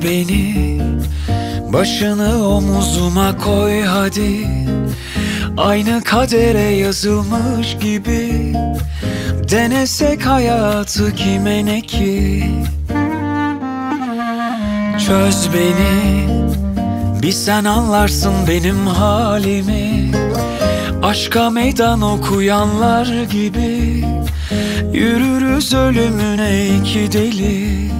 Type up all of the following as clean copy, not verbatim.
beni, başını omuzuma koy hadi. Aynı kadere yazılmış gibi denesek hayatı kime ne ki? Çöz beni, bir sen anlarsın benim halimi. Aşka meydan okuyanlar gibi yürürüz ölümüne iki deli.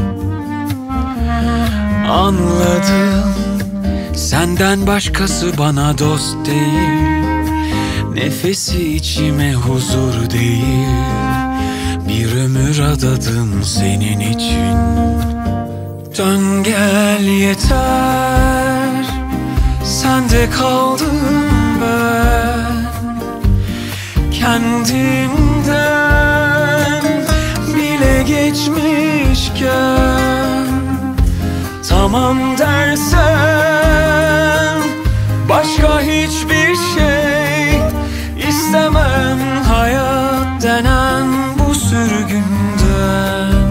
Anladım, senden başkası bana dost değil. Nefesi içime huzur değil. Bir ömür adadım senin için. Dön gel yeter, sende kaldım ben. Kendimden bile geçmişken tamam dersen başka hiçbir şey istemem hayat denen bu sürgünden.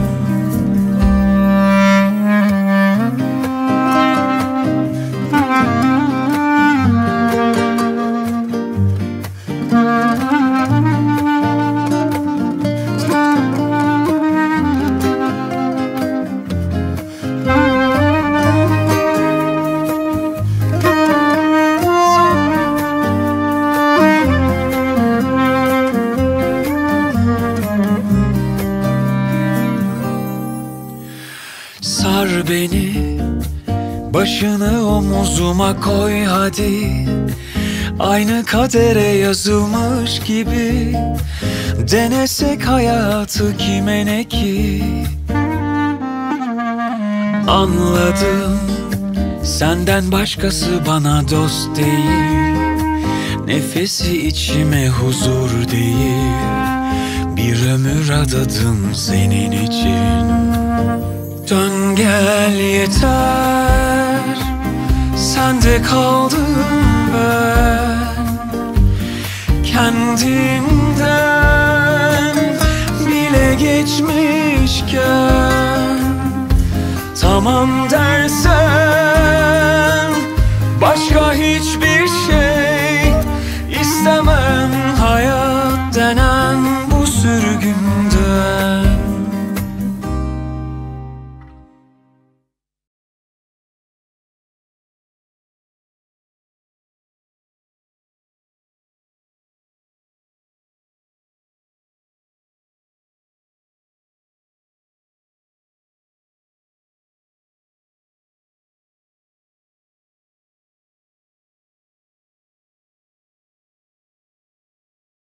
Sar beni, başını omuzuma koy hadi. Aynı kadere yazılmış gibi denesek hayatı kime ne ki? Anladım, senden başkası bana dost değil. Nefesi içime huzur değil. Bir ömür adadım senin için. Dön gel yeter, sende kaldım ben. Kendimden bile geçmişken tamam